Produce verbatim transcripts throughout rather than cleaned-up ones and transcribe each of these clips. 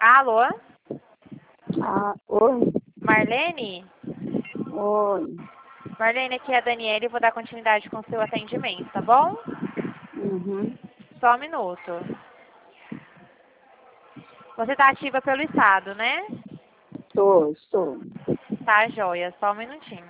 Alô? Ah, oi. Marlene? Oi. Marlene, aqui é a Daniela e vou dar continuidade com o seu atendimento, tá bom? Uhum. Só um minuto. Você tá ativa pelo Estado, né? Estou, estou. Tá, joia. Só um minutinho.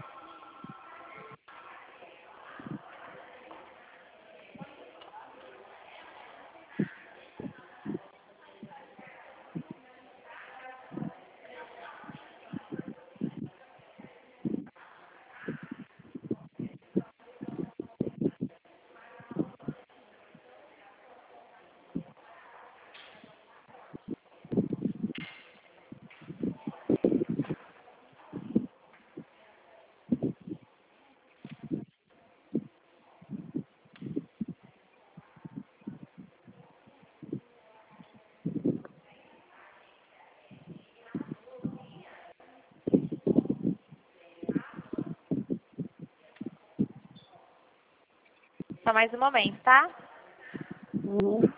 Só mais um momento, tá? Uhum.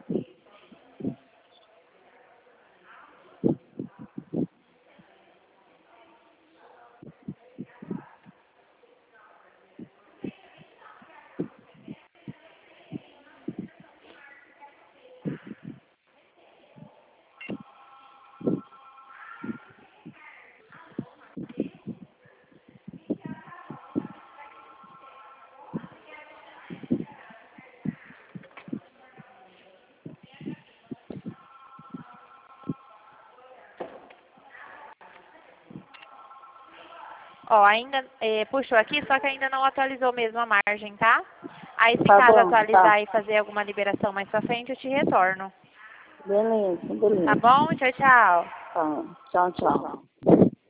Ó, ainda eh, puxou aqui, só que ainda não atualizou mesmo a margem, tá? Aí se Tá caso bom, atualizar tá. e fazer alguma liberação mais pra frente, eu te retorno. Beleza, Tá beleza. bom? Tchau, tchau. Tá. Tchau, tchau.